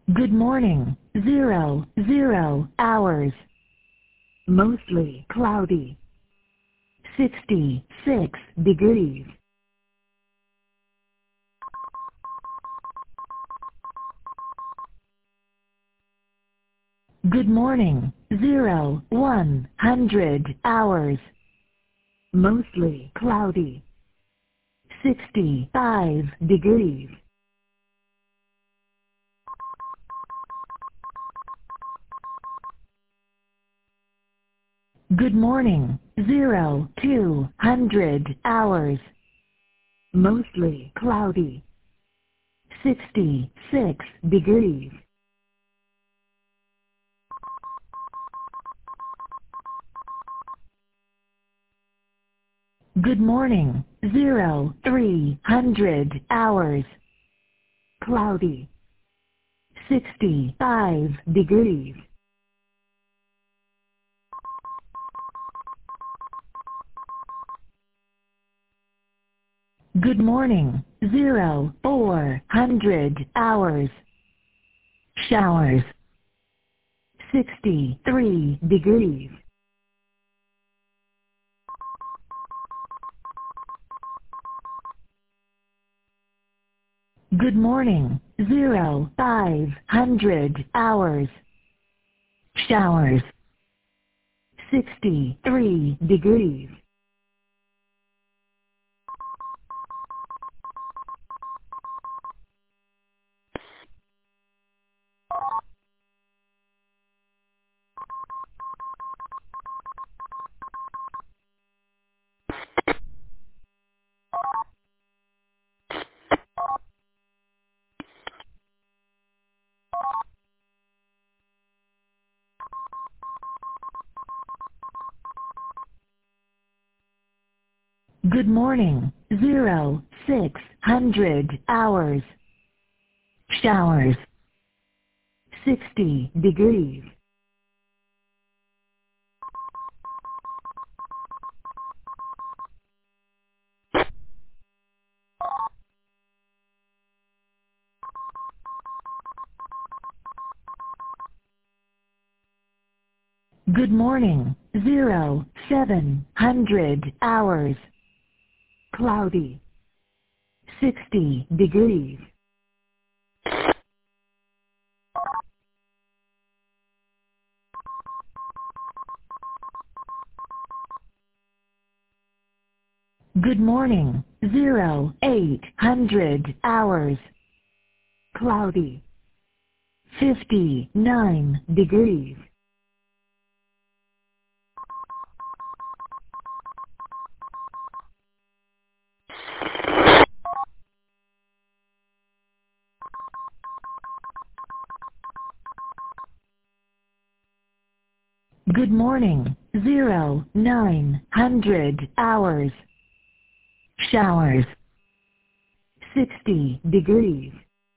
Good morning, 00 hours. Mostly cloudy. 66 degrees. Good morning, 100 hours. Mostly cloudy. 65 degrees. Good morning, 200 hours. Mostly cloudy. 66 degrees. Good morning, 300 hours. Cloudy. 65 degrees. Good morning, 400 hours. Showers. 63 degrees. Good morning, 500 hours. Showers. 63 degrees. Good morning, 600 hours. Showers. 60 degrees. Good morning, 700 hours. Cloudy. 60 degrees. Good morning, 800 hours. Cloudy. 59 degrees. Good morning, 900 hours. Showers. 60 degrees.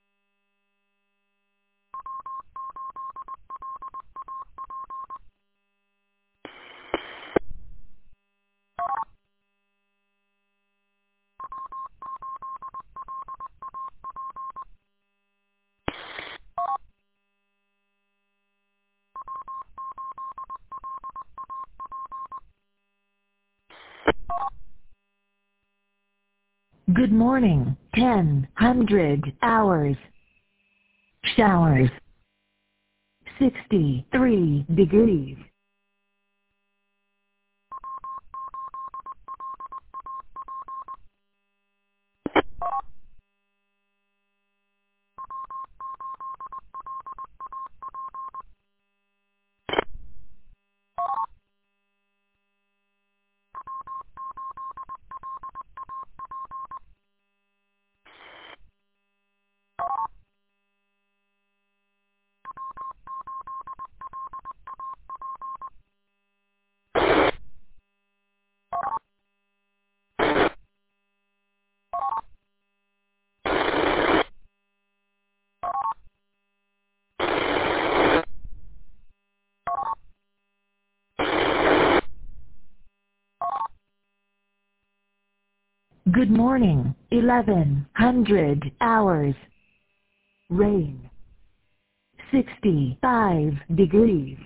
Good morning, 1000 hours. Showers. 63 degrees. Good morning, 1100 hours. Rain. 65 degrees.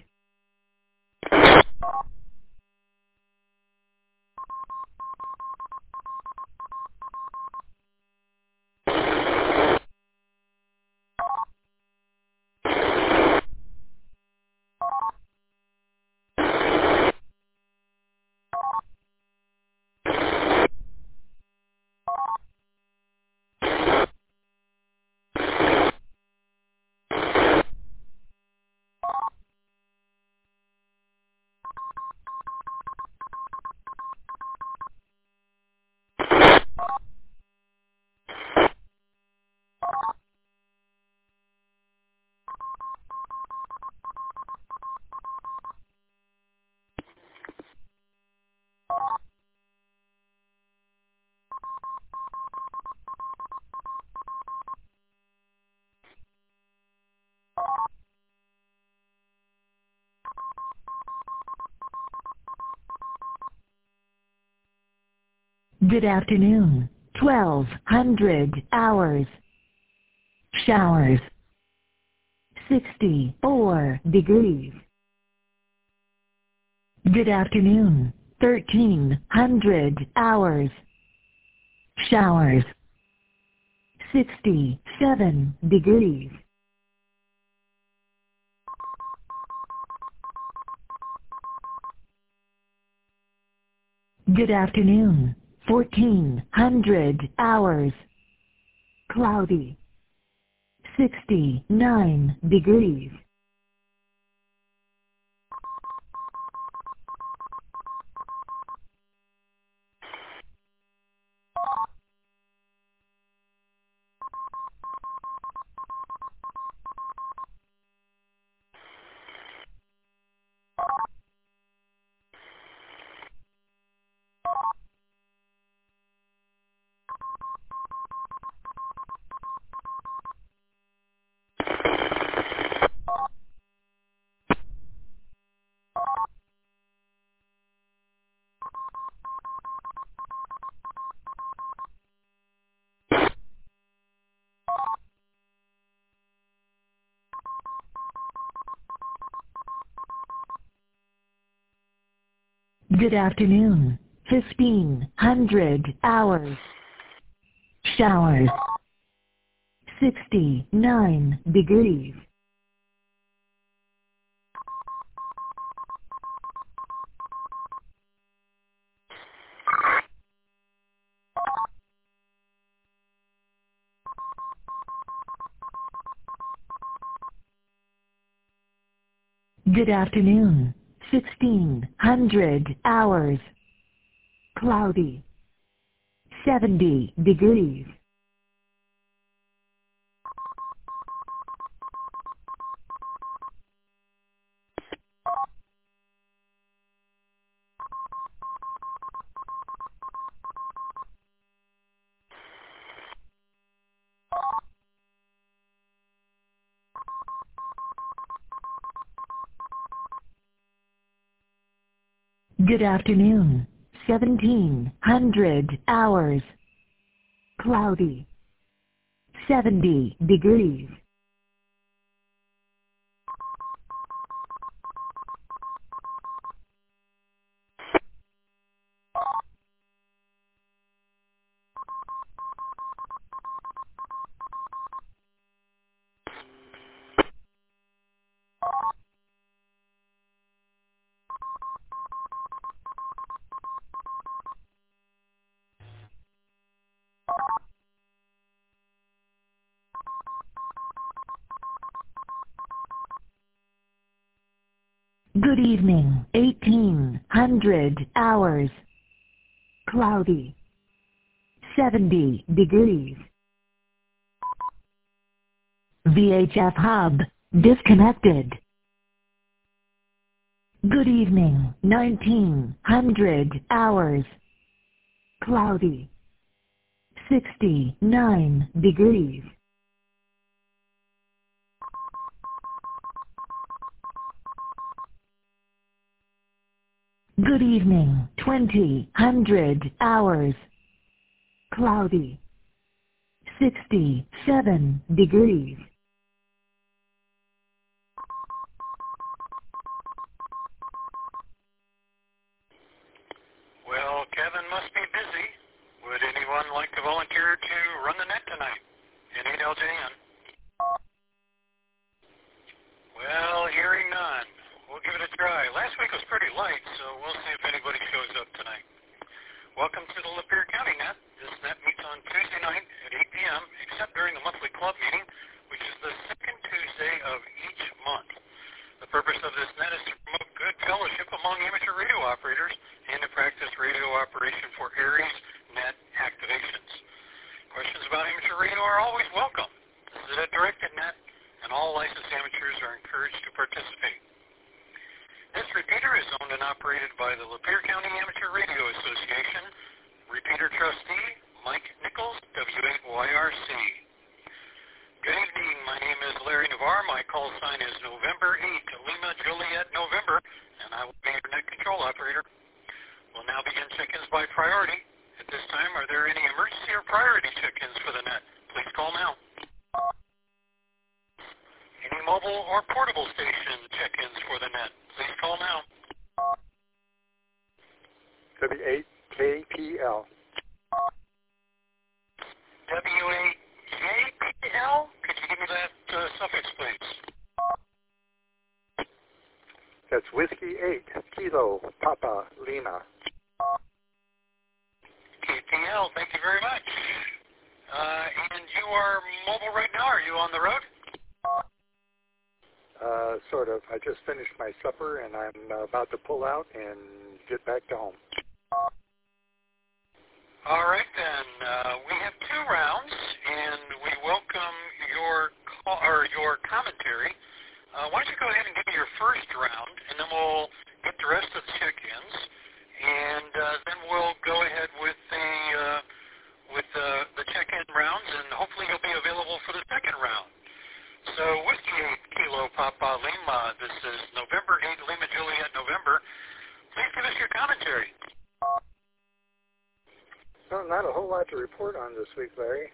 Good afternoon. 1200 hours. Showers. 64 degrees. Good afternoon. 1300 hours. Showers. 67 degrees. Good afternoon. 1400 hours. Cloudy. 69 degrees. Good afternoon. 1500 hours. Showers. 69 degrees. Good afternoon. 1600 hours. Cloudy. 70 degrees. Good afternoon. 1700 hours. Cloudy. 70 degrees. Good evening. 1800 hours. Cloudy. 70 degrees. VHF hub disconnected. Good evening. 1900 hours. Cloudy. 69 degrees. Good evening. 2000 hours. Cloudy. 67 degrees. of each month. The purpose of this net is to promote good fellowship among amateur radio operators and to practice radio operation for ARES net activations. Questions about amateur radio are always welcome. This is a directed net, and all licensed amateurs are encouraged to participate. This repeater is owned and operated by the Lapeer County Amateur Radio Association. Repeater trustee, Mike Nichols, W8YRC. Good evening. My name is Larry Navarre. My call sign is November 8, Lima Juliet November, and I will be your net control operator. We'll now begin check-ins by priority. At this time, are there any emergency or priority check-ins for the net? Please call now. Any mobile or portable station check-ins for the net? Please call now. W8KPL. W8JPL? Could you give me that suffix, please? That's Whiskey 8, Kilo, Papa, Lima. KPL, thank you very much. And you are mobile right now? Are you on the road? Sort of. I just finished my supper, and I'm about to pull out and get back to home. All right, then. We have 2 rounds, and we welcome your call, or your commentary. Why don't you go ahead and give me your first round, and then we'll get the rest of the check-ins, and then we'll go ahead with the check-in rounds, and hopefully you'll be available for the second round. So, Whiskey 8, Kilo, Papa, Lima. This is November 8, Lima, Juliet, November. Please give us your commentary. Well, not a whole lot to report on this week, Larry.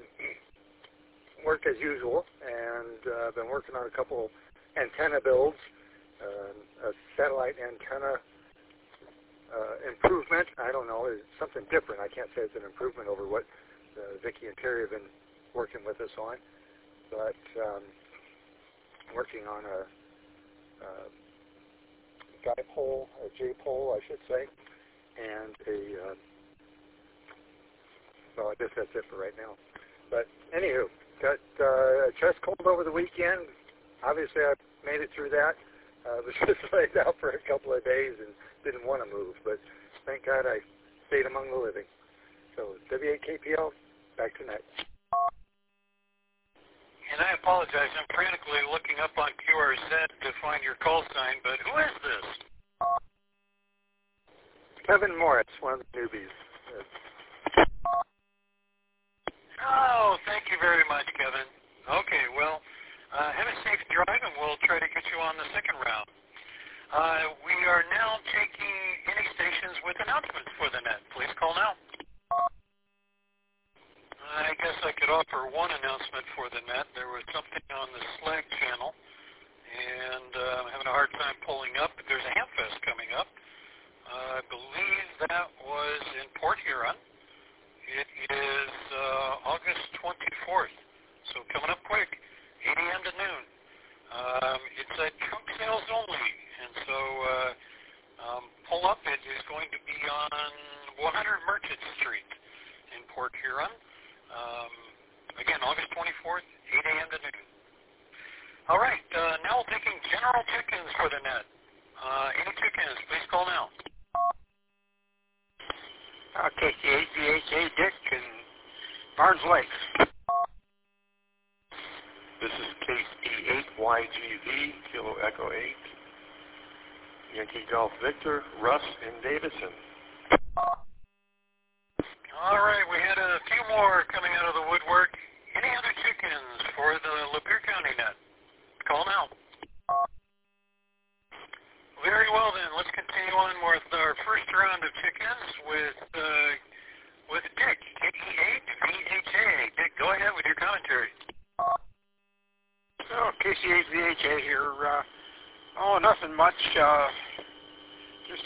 Work as usual, and I've been working on a couple antenna builds, a satellite antenna improvement. I don't know, it's something different. I can't say it's an improvement over what Vicki and Terry have been working with us on, but working on a dipole, a J-pole, I should say, and well, I guess that's it for right now. But anywho, got a chest cold over the weekend. Obviously, I made it through that. Was just laid out for a couple of days and didn't want to move, but thank God I stayed among the living. So W8KPL, back to net. And I apologize. I'm frantically looking up on QRZ to find your call sign, but who is this? Kevin Moritz, one of the newbies. Oh, thank you very much, Kevin. Okay, well, have a safe drive, and we'll try to get you on the second round. We are now taking any stations with announcements for the net. Please call now. I guess I could offer one announcement for the net. There was something on the Slack channel, and I'm having a hard time pulling up. There's a Hamfest coming up. I believe that was in Port Huron. It is August 24th, so coming up quick, 8 a.m. to noon. It's at trunk sales only, and so pull up. It is going to be on 100 Merchant Street in Port Huron. Again, August 24th, 8 a.m. to noon. All right, now we're taking general check-ins for the net. Any check-ins, please call now. KC8VHA Dick in Barnes Lake. This is KC8YGV, Kilo Echo 8. Yankee Golf Victor, Russ in Davidson. All right, we had a few more coming out of the woodwork. Any other check-ins for the Lapeer County net? Call now. Very well then, let's continue on with our first round of check-ins with Dick, KC8VHA. Dick, go ahead with your commentary. So, KC8VHA here. Nothing much. Just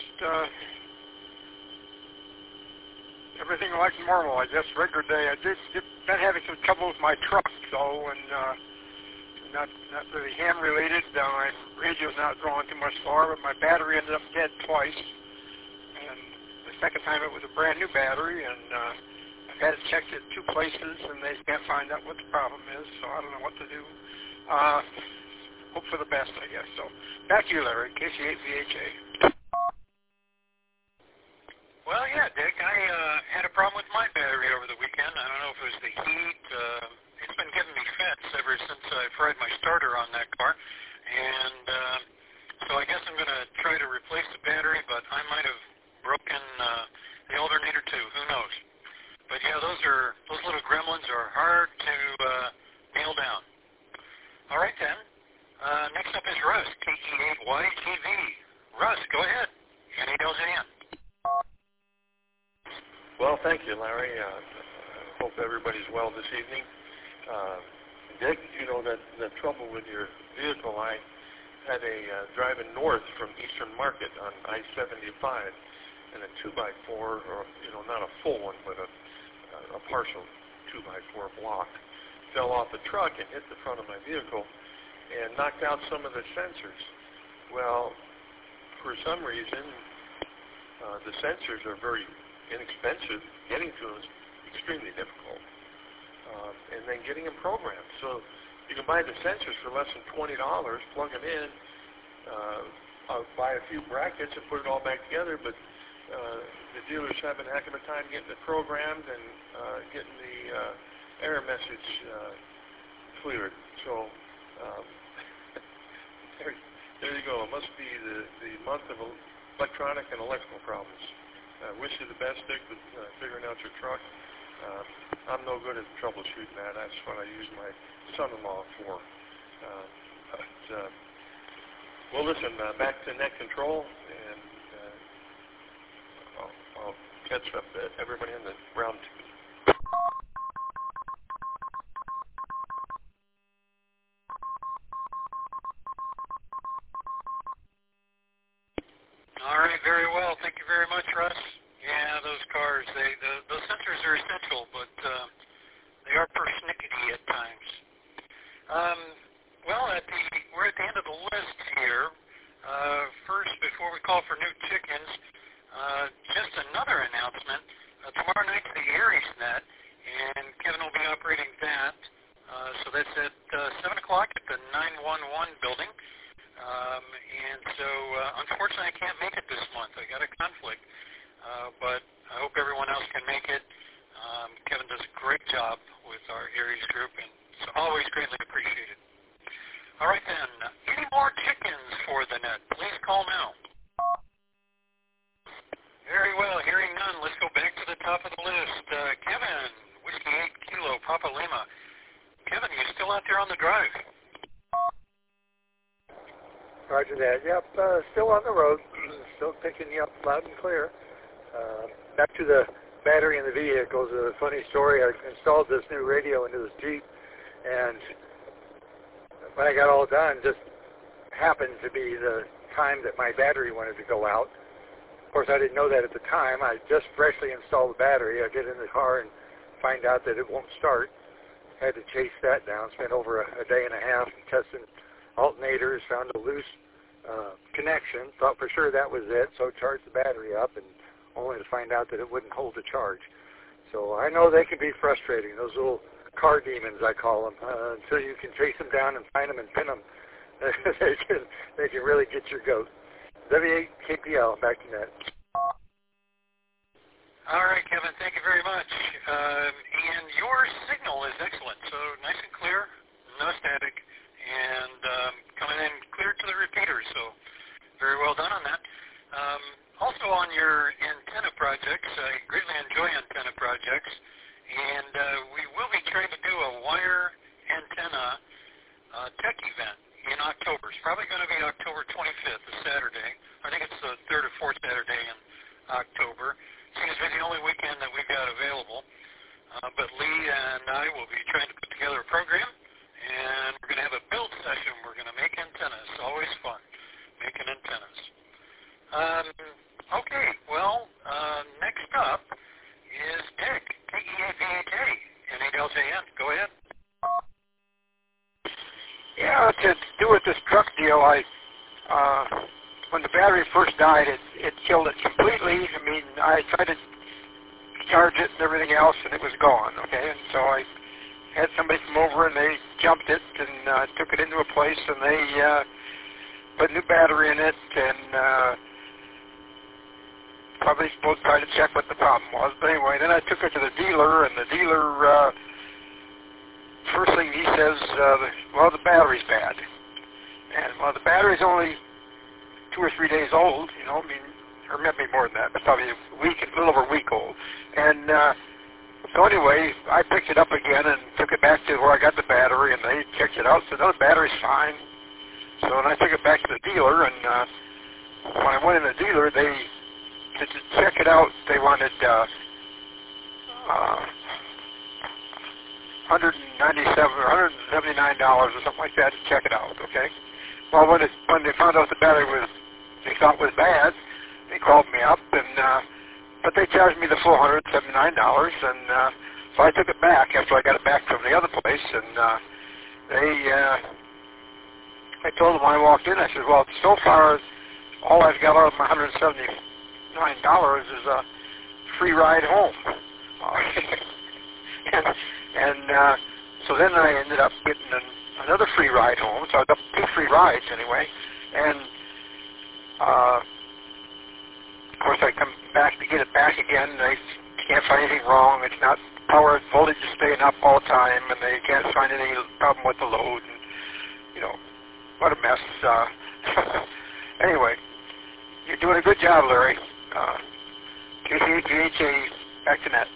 everything like normal, I guess, regular day. I did been having some trouble with my truck, though, and not really ham-related. My radio's not drawing too much power, but my battery ended up dead twice. And the second time it was a brand-new battery, and I've had it checked at 2 places, and they can't find out what the problem is, so I don't know what to do. hope for the best, I guess. So back to you, Larry, KC8VHA. Well, yeah, Dick, I had a problem with my battery over the weekend. I don't know if it was the heat. It's been giving me fits ever since I fried my starter on that car. And so I guess I'm going to try to replace the battery, but I might have broken the alternator too. Who knows? But yeah, those little gremlins are hard to nail down. All right, then. Next up is Russ, KE8YTV. Russ, go ahead. N8LJN. Well, thank you, Larry. Hope everybody's well this evening. Dick, you know that the trouble with your vehicle, I had a driving north from Eastern Market on I-75 in a 2x4, or, not a full one, but a partial 2x4 block. Fell off the truck and hit the front of my vehicle and knocked out some of the sensors. Well, for some reason, the sensors are very inexpensive. Getting to them is extremely difficult. And then getting them programmed. So you can buy the sensors for less than $20, plug them in, buy a few brackets and put it all back together, but the dealer's having a heck of a time getting it programmed and getting the error message cleared. So there you go. It must be the month of electronic and electrical problems. I wish you the best, Dick, with figuring out your truck. I'm no good at troubleshooting that. That's what I use my son-in-law for. Well, listen, back to net control, and I'll catch up everybody in the round two. All right, very well. Thank you very much, Russ. Yeah, those cars, those sensors are essential, but they are persnickety at times. Well, we're at the end of the list here. First, before we call for new chickens, just another announcement. Tomorrow night's the Aries Net, and Kevin will be operating that. So that's at 7 o'clock at the 911 building. And so, unfortunately, I can't make it this month. I got a conflict. But I hope everyone else can make it. Kevin does a great job with our Aries group, and it's always greatly appreciated. All right, then. Any more chickens for the net? Please call now. Very well. Hearing none, let's go back to the top of the list. Kevin, Whiskey 8 Kilo, Papa Lima. Kevin, you still out there on the drive? Roger that. Yep, still on the road. Still picking you up loud and clear. Back to the battery in the vehicles. A funny story. I installed this new radio into this Jeep, and when I got all done, just happened to be the time that my battery wanted to go out. Of course, I didn't know that at the time. I just freshly installed the battery. I get in the car and find out that it won't start. Had to chase that down. Spent over a day and a half testing alternators, found a loose connection. Thought for sure that was it, so charged the battery up, and only to find out that it wouldn't hold the charge. So I know they can be frustrating, those little car demons, I call them. Until you can chase them down and find them and pin them, they can really get your goat. W8KPL, back to net. All right, Kevin, thank you very much. And your signal is excellent, so nice and clear, no static, and coming in clear to the repeater, so very well done on that. Also on your antenna projects, I greatly enjoy antenna projects, and we will be trying to do a wire antenna tech event in October. It's probably going to be October 25th, a Saturday. I think it's the third or fourth Saturday in October. Seems to be the only weekend that we've got available. But Lee and I will be trying to put together a program, and we're going to have a build session. We're going to make antennas. It's always fun, making antennas. Okay, well, next up is Dick, KE8VHA, N8LJN. Go ahead. Yeah, to do with this truck deal, when the battery first died, it killed it completely. I mean, I tried to charge it and everything else, and it was gone, okay? And so I had somebody come over and they jumped it and took it into a place, and they put a new battery in it, and probably both tried to check what the problem was. But anyway, then I took it to the dealer, and the dealer, first thing he says, well, the battery's bad. And, well, the battery's only 2 or 3 days old, you know, I mean, or maybe more than that, but probably a little over a week old. And so anyway, I picked it up again and took it back to where I got the battery, and they checked it out, said, no, the battery's fine. So then I took it back to the dealer, and when I went in the dealer, to check it out, they wanted $197 or $179 or something like that to check it out, okay? Well, when they found out the battery they thought was bad, they called me up, and but they charged me the full $179, and so I took it back after I got it back from the other place, and I told them when I walked in, I said, well, so far, all I've got out of my $179 is a free ride home. and so then I ended up getting another free ride home, so I got 2 free rides anyway, and of course I come back to get it back again, and they can't find anything wrong. It's not power voltage is staying up all the time, and they can't find any problem with the load, and, you know, what a mess. Anyway, you're doing a good job, Larry. KCHA, back to net.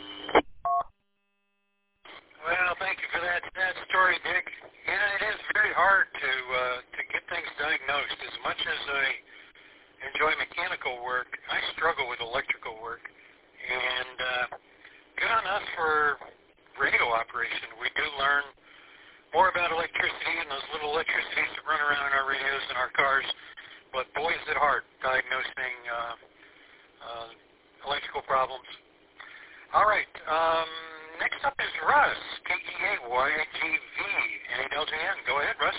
Well, thank you for that story, Dick. Yeah, it is very hard to get things diagnosed. As much as I enjoy mechanical work, I struggle with electrical work. And good on us for radio operation. We do learn more about electricity and those little electricities that run around in our radios and our cars. But boy, is it hard diagnosing electrical problems. All right. Next up is Russ, KEAYGV, NALJN. Go ahead, Russ.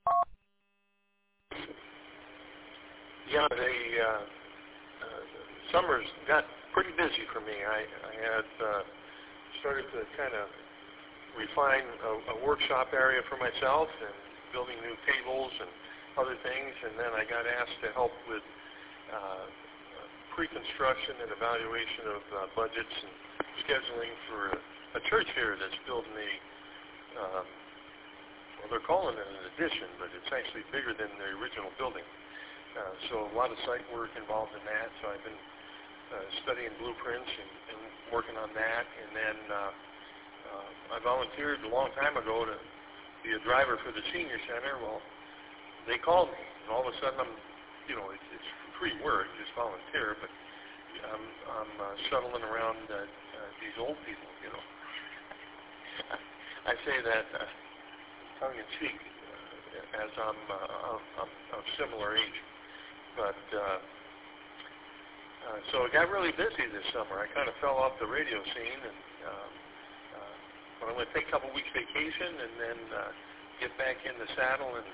Yeah, summer's got pretty busy for me. I had started to kind of refine a workshop area for myself and building new tables and other things, and then I got asked to help with pre-construction and evaluation of budgets and scheduling for a church here that's building well, they're calling it an addition, but it's actually bigger than the original building. So a lot of site work involved in that. So I've been studying blueprints and working on that. And then I volunteered a long time ago to be a driver for the senior center. Well, they called me, and all of a sudden it's free work, just volunteer, but I'm shuttling around these old people, you know. I say that tongue in cheek, as I'm of similar age. But so it got really busy this summer. I kind of fell off the radio scene, and but I'm going to take a couple weeks vacation and then get back in the saddle, and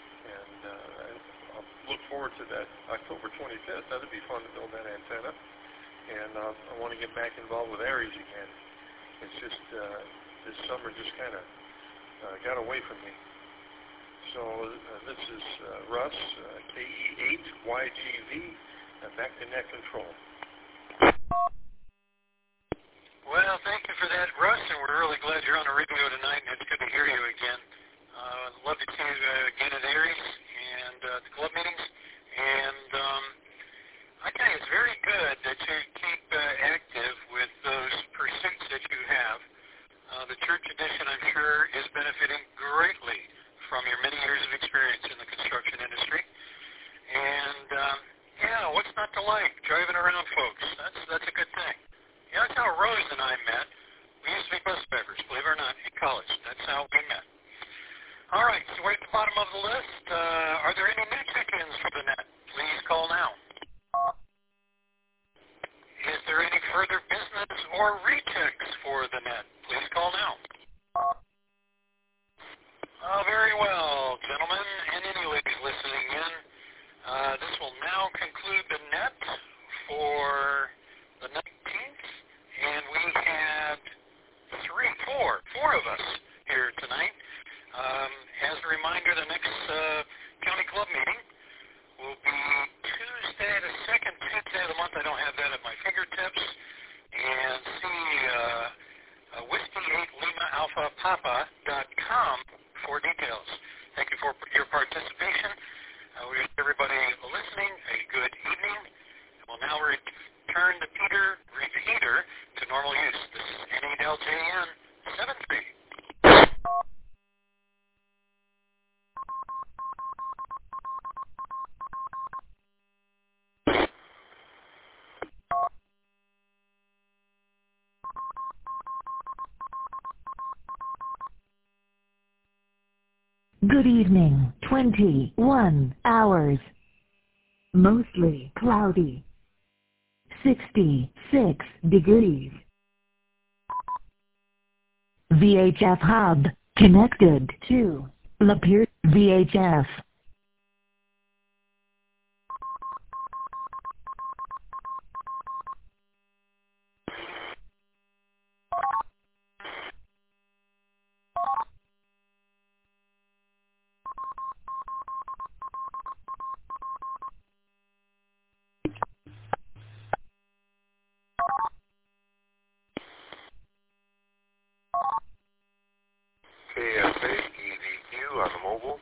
I'll look forward to that October 25th. That'd be fun to build that antenna, and I want to get back involved with Aries again. It's just this summer just kind of got away from me. So this is Russ, KE8YGV, back to net control. Well, thank you for that, Russ, and we're really glad you're on the radio tonight, and it's good to hear you again. I'd love to see you again at Aries and the club meetings. And I tell you, it's very good that you keep active with those pursuits that you have. The church edition, I'm sure, is benefiting greatly from your many years of experience in the construction industry. And, what's not to like? Driving around folks. That's a good thing. Yeah, that's how Rose and I met. We used to be bus drivers, believe it or not, in college. That's how we met. All right, so we're at the bottom of the list. Are there any new check-ins for the net? Please call now. Is there any further business or rechecks for the net? Please call now. Very well, gentlemen, and any ladies listening in. This will now conclude the net for the 19th, and we had four of us reminder, the next county club meeting will be Tuesday, the second Tuesday of the month. I don't have that at my fingertips. And see Whiskey 8 Lima Alpha Papa.com for details. Thank you for your participation. We wish everybody listening a good evening. We'll now return the repeater to normal use. This is NALJN 73. Good evening, 21 hours. Mostly cloudy. 66 degrees. VHF hub connected to Lapeer VHF. KFA EVQ on the mobile.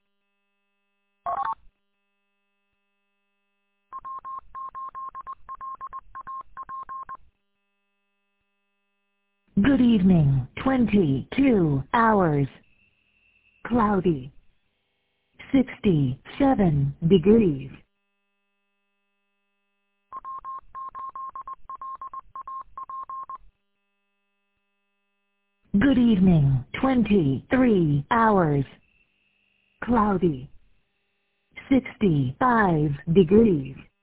Good evening, 22 hours. Cloudy. 67 degrees. Good evening, 23 hours. Cloudy. 65 degrees.